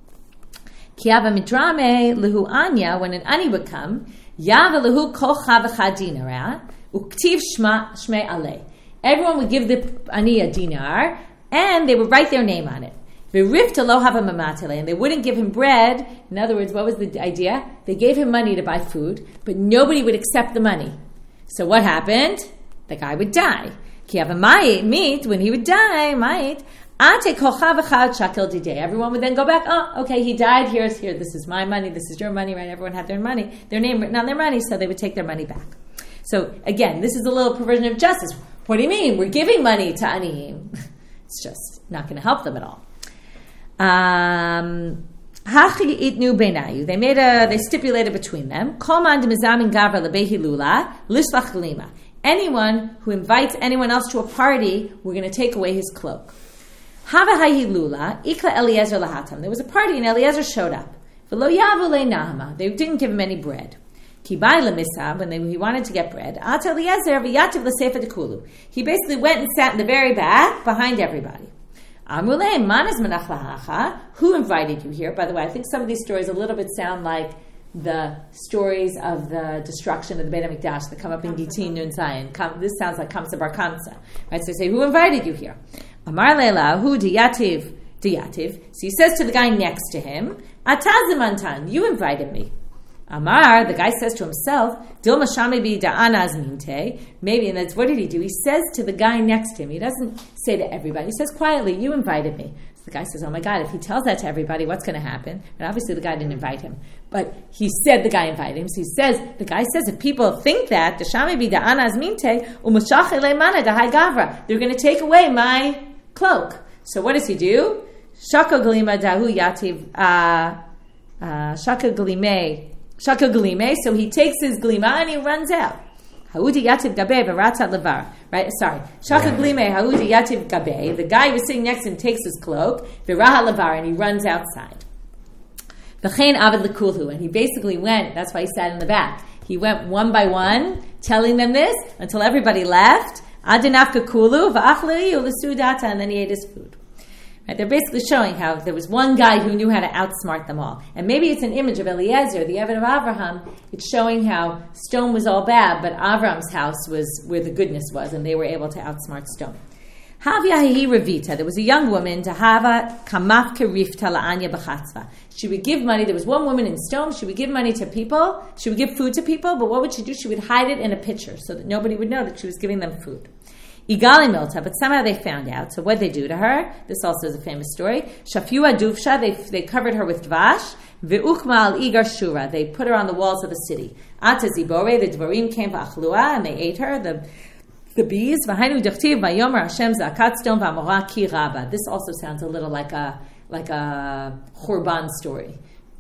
Kiava midrame lehu anya, when an ani would come, yava lehu kol chavachad dinara, uktiv shma shmei ale. Everyone would give the ani a dinar, and they would write their name on it. And they wouldn't give him bread. In other words, what was the idea? They gave him money to buy food, but nobody would accept the money. So what happened? The guy would die. Meat, when he would die, might. Everyone would then go back, oh, okay, he died, here's here, this is my money, this is your money, right? Everyone had their money, their name written on their money, so they would take their money back. So again, this is a little perversion of justice. What do you mean? We're giving money to aniyim. It's just not going to help them at all. Um, they made a, they stipulated between them. Anyone who invites anyone else to a party, we're going to take away his cloak. There was a party and Eliezer showed up. They didn't give him any bread. When they, he wanted to get bread, he basically went and sat in the very back behind everybody. Who invited you here? By the way, I think some of these stories a little bit sound like the stories of the destruction of the Beit HaMikdash that come up in Gitin Nun Zayin. This sounds like Kamsa Bar Kamsa. Right? So they say, who invited you here? Amar Leila, who diyativ, diyativ. So he says to the guy next to him, Atazimantan, you invited me. Amar, the guy says to himself, Dilma Shamibi Da'anaz Minte. Maybe, and that's what did he do? He says to the guy next to him, he doesn't say to everybody, he says quietly, you invited me. So the guy says, oh my God, if he tells that to everybody, what's going to happen? And obviously the guy didn't invite him. But he said the guy invited him. So he says, the guy says, if people think that, Da'shamibi Da'anaz Minte, Umashach Ele Mana Da'hai Gavra, they're going to take away my cloak. So what does he do? Shaka Galima Dahu Yativ, uh, Shaka Galime, Shaka Galime, so he takes his glima and he runs out. Haudi Yativ Gabe Varata Levar. Right? Sorry. Shaka Galime, Haudi Yativ Gabe. The guy who was sitting next to him takes his cloak, Viraha Levar, and he runs outside. V'chein Avad Lekulhu, and he basically went, that's why he sat in the back. He went one by one, telling them this, until everybody left. Adinafka Kulu, V'achlei Ulasudata, and then he ate his food. Right, they're basically showing how there was one guy who knew how to outsmart them all. And maybe it's an image of Eliezer, the Eved of Avraham. It's showing how stone was all bad, but Avram's house was where the goodness was, and they were able to outsmart stone. Havyahi Revita, there was a young woman, Tahava Kamafke Rifta La'anya B'chatzva. She would give money, there was one woman in stone, she would give money to people, she would give food to people, but what would she do? She would hide it in a pitcher so that nobody would know that she was giving them food. Igali Milta, but somehow they found out. So what did they do to her? This also is a famous story. Shafua Duvsha, they they covered her with dvash. Ve'uchma al Igar Shura, they put her on the walls of the city. Ata Zibore, the Dvarim came v'achlua, and they ate her, the the bees. V'hainu dechtiv v'yomer Hashem zakat stone v'amora ki rabba. This also sounds a little like a like a Churban story.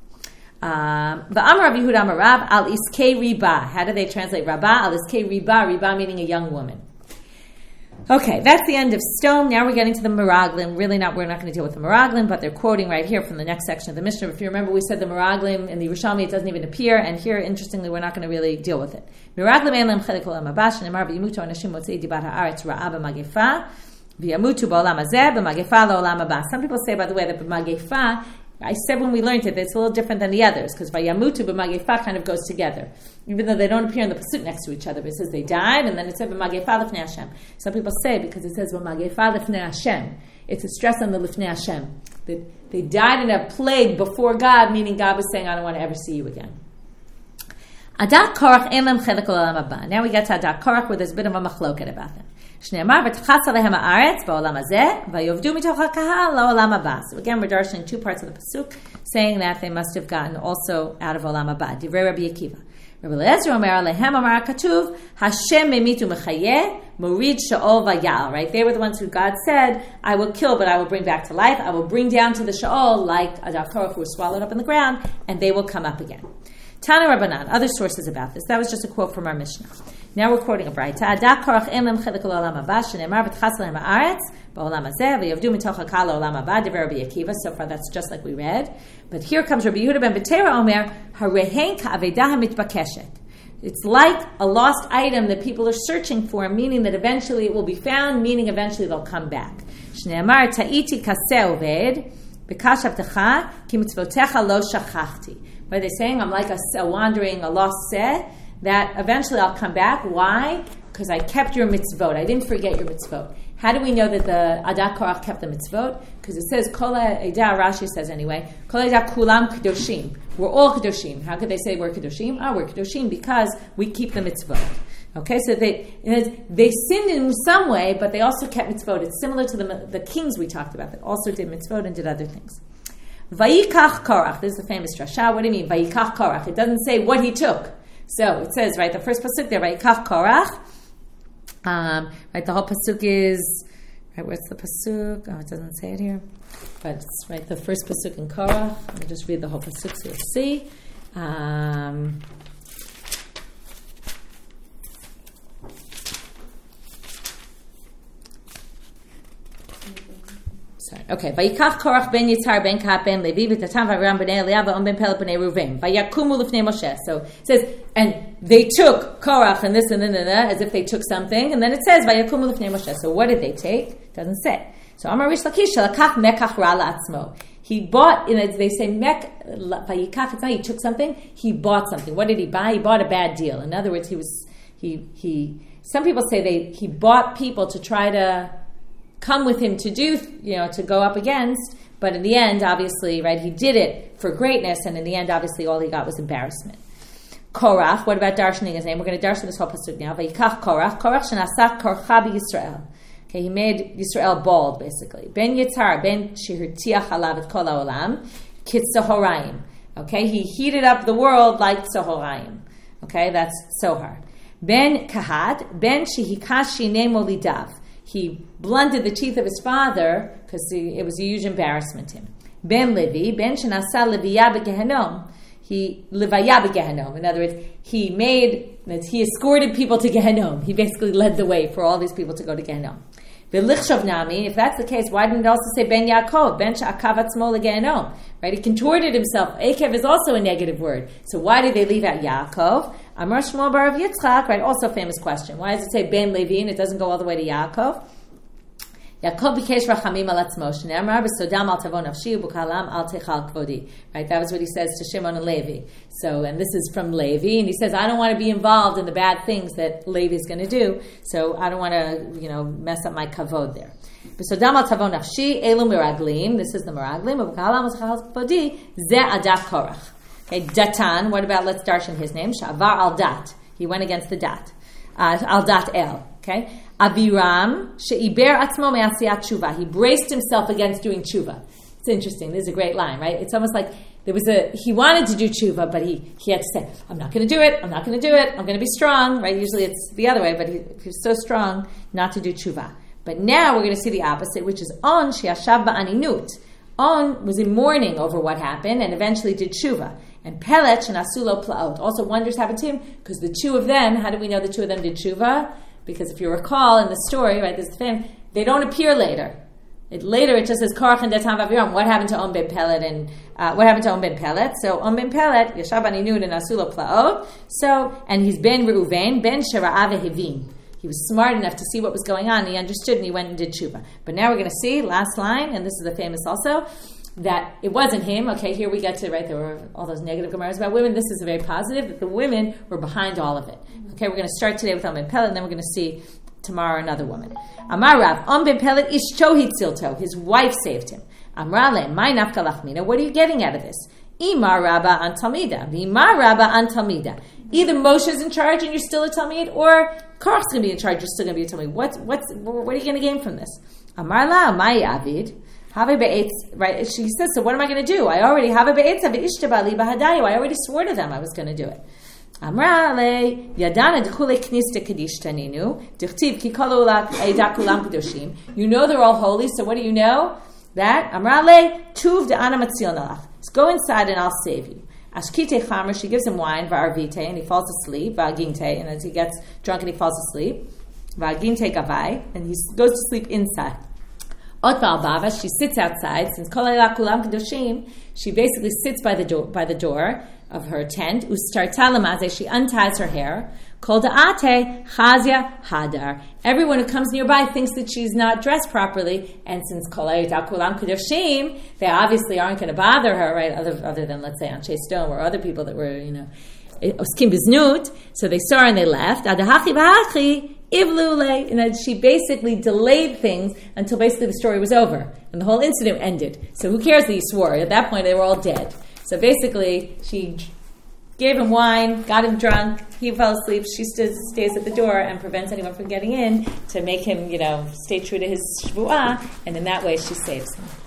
Um, V'amar Rav Yehuda Amar Rav al iskei riba. How do they translate Rabba? Al iskei riba, riba meaning a young woman. Okay, that's the end of stone. Now we're getting to the Meraglim. Really not, we're not going to deal with the Meraglim, but they're quoting right here from the next section of the Mishnah. If you remember, we said the Meraglim in the Yerushalmi, it doesn't even appear, and here, interestingly, we're not going to really deal with it. Meraglim elam chelik olam haba, shenemar v'yimutu anashim motzei dibat haaretz ra'a b'magefa, v'yamutu ba'olam hazeh, b'magefa la'olam haba. Some people say, by the way, that b'magefa, I said when we learned it, it's a little different than the others, because Vayamutu b'magefa kind of goes together. Even though they don't appear in the pasuk next to each other, but it says they died, and then it said b'magefa lifnei Hashem. Some people say, because it says b'magefa lifnei Hashem, it's a stress on the lifnei Hashem. That they died in a plague before God, meaning God was saying, I don't want to ever see you again. Adat Korach emem chelik olam haba. Now we get to Adat Korach, where there's a bit of a machloket about them. So again, we're darshaning two parts of the pasuk, saying that they must have gotten also out of Olam Haba. Divrei Rabbi Akiva. Rabbi Eliezer Omer Alehem Amar Katuv Hashem memitu mechayeh morid sha'ol vayal. Right, they were the ones who God said, "I will kill, but I will bring back to life. I will bring down to the sha'ol like Adat Korach who was swallowed up in the ground, and they will come up again." Tana Rabbanan, other sources about this. That was just a quote from our Mishnah. Now we're quoting a Braita. Adat Korach emem chelik olam haba shenemar v'tchas lehem haaretz ba'olam hazeh v'yavdu mitoch hakal olam haba divrei Rabbi Akiva. So far, that's just like we read. But here comes Rabbi Yehuda ben Betera Omer harehen ka'avedah hamitbakeshet. It's like a lost item that people are searching for, meaning that eventually it will be found, meaning eventually they'll come back. Shneamar ta'iti kaseh oved b'kashavtecha ki mitzvotecha lo shachachti. What are they saying? I'm like a, a wandering, a lost seh, that eventually I'll come back. Why? Because I kept your mitzvot. I didn't forget your mitzvot. How do we know that the Adat Korach kept the mitzvot? Because it says, Kol Eidah, Rashi says anyway, Kol Eidah kulam kedoshim. We're all kedoshim. How could they say we're kedoshim? Ah, oh, we're kedoshim because we keep the mitzvot. Okay, so they they sinned in some way, but they also kept mitzvot. It's similar to the, the kings we talked about that also did mitzvot and did other things. Vayikach Korach. This is the famous drasha. What do you mean, Vayikach Korach? It doesn't say what he took. So it says, right, the first pasuk there, Vayikach Korach. Um, right, the whole pasuk is, right, where's the pasuk? Oh, it doesn't say it here. But it's, right, the first pasuk in Korach. Let me just read the whole pasuk so you'll see. Um... Okay, Vayikach Korach ben Yitzhar ben Kahat ben Levi v'Tatam v'Aram b'nei Eliyav v'On ben Pelet b'nei Ruvain Vayakumu l'fnei Moshe. So it says, and they took Korach and this and then and that as if they took something, and then it says Vayakumu l'fnei Moshe. So what did they take? It doesn't say. So Amar Rish Lakish Shalakach Mekach Ra la'atzmo. He bought, you know, they say Mek Vayikach. It's not he took something. He bought something. What did he buy? He bought a bad deal. In other words, he was he he. Some people say they he bought people to try to come with him to do, you know, to go up against, but in the end, obviously, right, he did it for greatness, and in the end, obviously, all he got was embarrassment. Korach, what about darshaning his name? We're going to darshan this whole pasuk now. Vayikach Korach, Korach shenasa korcha b'Yisrael. Okay, he made Yisrael bald, basically. Ben Yitzhar, ben shehirtiach alav et kol haolam, kit Sohorayim. Okay, he heated up the world like Sohorayim. Okay, that's Sohar. Ben Kahat, ben shehikash shinei molidav. He blunted the teeth of his father because it was a huge embarrassment to him. Ben Levi, ben shenasa leviyah b'gehenom. He levaya b'gehenom. In other words, he made, he escorted people to Gehenom. He basically led the way for all these people to go to Gehenom. V'lichshav nami, if that's the case, why didn't it also say Ben Yaakov, Ben she'akav atzmo legehenom? Right? He contorted himself. Akev is also a negative word. So why did they leave out Yaakov? Amar Shmuel bar of Yitzchak, right? Also a famous question. Why does it say Ben Levi and it doesn't go all the way to Yaakov? Yaakov bikesh rachamim al atzmo, shne'amar b'sodam al tavo nafshi u'bukalam al techal kvodi. Right? That was what he says to Shimon and Levi. So, and this is from Levi, and he says, I don't want to be involved in the bad things that Levi is going to do, so I don't want to, you know, mess up my kavod there. B'sodam al tavo nafshi, elu miraglim, this is the miraglim, u'bukalam al techal kvodi, ze adat korach. Okay, Datan, what about, let's darshan his name, Sha'avar al dat. He went against the dat. Uh, al dat el. Okay? Aviram, she'iber atzmo me'asiyat tshuva. He braced himself against doing tshuva. It's interesting. This is a great line, right? It's almost like there was a, he wanted to do tshuva, but he, he had to say, I'm not going to do it, I'm not going to do it, I'm going to be strong, right? Usually it's the other way, but he, he was so strong not to do tshuva. But now we're going to see the opposite, which is On, she'ashav ba'aninut. On was in mourning over what happened and eventually did tshuva. And Pelet and Asulo Plaot. Also wonders happened to him because the two of them, how do we know the two of them did tshuva? Because if you recall in the story, right, this family, they don't appear later. It, later it just says Korach and Datan v'Aviram. What happened to On ben Pelet and uh, what happened to On ben Pelet? So On ben Pelet, Yashab Aninut and Asulo Plaot. So and he's ben Reuven, ben Shera'a v'Hevim. He was smart enough to see what was going on. He understood and he went and did tshuva. But now we're going to see last line, and this is the famous also, that it wasn't him. Okay, here we get to, right, there were all those negative gemaras about women. This is a very positive, that the women were behind all of it. Okay, we're going to start today with On ben Pelet, and then we're going to see tomorrow another woman. Amar Rav, On ben Pelet ishto hitzilto. His wife saved him. Amrale, my nafka lachmina. What are you getting out of this? Imar Rabba an Talmida. Imar Rabba an Talmida. Either Moshe's in charge and you're still a Talmid, or Korach's going to be in charge, you're still going to be a Talmid. What, what's, what are you going to gain from this? Amar la, my Avid. Right? She says, so what am I going to do? I already have a be'etz, have ishtabali bahadayu. I already swore to them I was going to do it. Amra le yadana d'chule knista kadish taninu dichtiv ki kololak eidakulam kadoshim. You know they're all holy, so what do you know? That Amra le tuv de'ana matzil nalach. Go inside and I'll save you. Ashkite chamer, she gives him wine, va'arvite, and he falls asleep, va'aginte, and as he gets drunk and he falls asleep, va'aginte gavai, and he goes to sleep inside. Otval Bava, she sits outside, since Kolayla Kulam Kedoshim, she basically sits by the door by the door of her tent. Ustartalamaze, she unties her hair. Kol da'ate Chazia Hadar. Everyone who comes nearby thinks that she's not dressed properly, and since Kolayla Kulam Kedoshim, they obviously aren't going to bother her, right? Other other than, let's say, Anshe Stone or other people that were, you know, Oskim Biznut. So they saw her and they left. Adahachi v'hachi. Ivlule, and she basically delayed things until basically the story was over and the whole incident ended. So who cares that he swore? At that point, they were all dead. So basically, she gave him wine, got him drunk, he fell asleep. She stood, stays at the door and prevents anyone from getting in to make him, you know, stay true to his shvuah, and in that way, she saves him.